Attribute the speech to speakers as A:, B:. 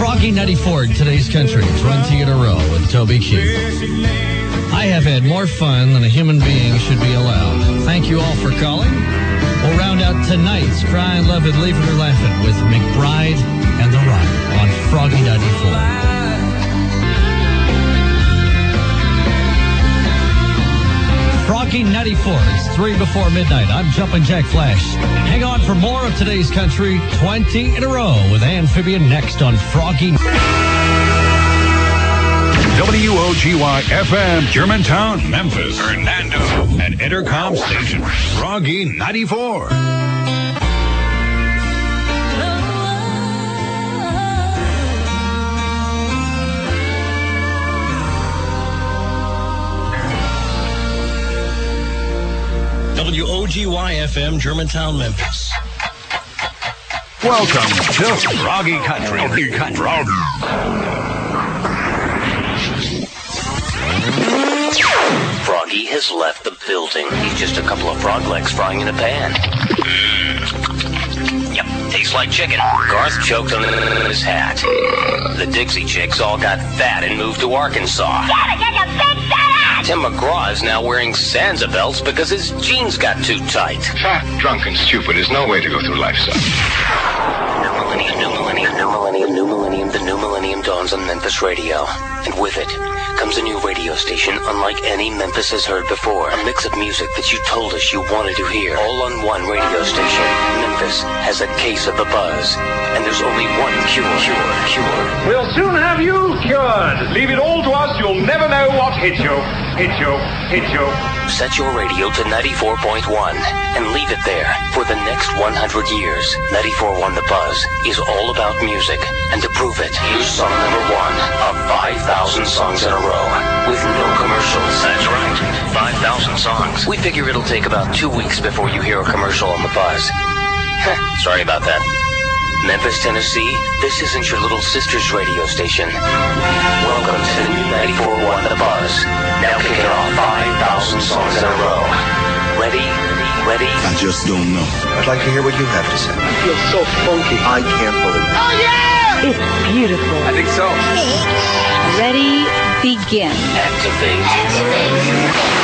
A: Froggy 94, today's country, 20 in a row with Toby Q. I have had more fun than a human being should be allowed. Thank you all for calling. We'll round out tonight's Crying, Lovin', Leaving Her Laughing with McBride and the Rock on Froggy 94. Froggy 94. It's 3 before midnight. I'm Jumpin' Jack Flash. Hang on for more of today's country, 20 in a row with Amphibian next on Froggy.
B: WOGY-FM, Germantown, Memphis, Hernando, and Intercom Station, Froggy 94.
A: WOGY-FM, Germantown, Memphis.
B: Welcome to Froggy Country.
C: Froggy has left the building. He's just a couple of frog legs frying in a pan. Yep, tastes like chicken. Garth choked on his hat. The Dixie Chicks all got fat and moved to Arkansas.
D: Gotta get a big fat ass!
C: Tim McGraw is now wearing Sansa belts because his jeans got too tight.
E: Fat, drunk, and stupid is no way to go through life, son.
C: The new millennium dawns on Memphis radio. And with it comes a new radio station unlike any Memphis has heard before. A mix of music that you told us you wanted to hear. All on one radio station. Memphis has a case of the buzz. And there's only one cure.
F: We'll soon have you cured. Leave it all to us. You'll never know what hit you.
C: Set your radio to 94.1 and leave it there for the next 100 years. 94.1 The Buzz is all about music. And to prove it, here's song number 1 of 5,000 songs in a row with no commercials. That's right, 5,000 songs. We figure it'll take about 2 weeks before you hear a commercial on The Buzz. Sorry about that. Memphis, Tennessee, this isn't your little sister's radio station. Welcome to the new 94.1 The Buzz. Now kicking off 5,000 songs in a row. Ready?
G: I just don't know.
H: I'd like to hear what you have to say.
G: I feel so funky.
H: I can't believe it.
D: Oh, yeah!
I: It's beautiful.
H: I think so.
I: Ready, begin.
C: Activate.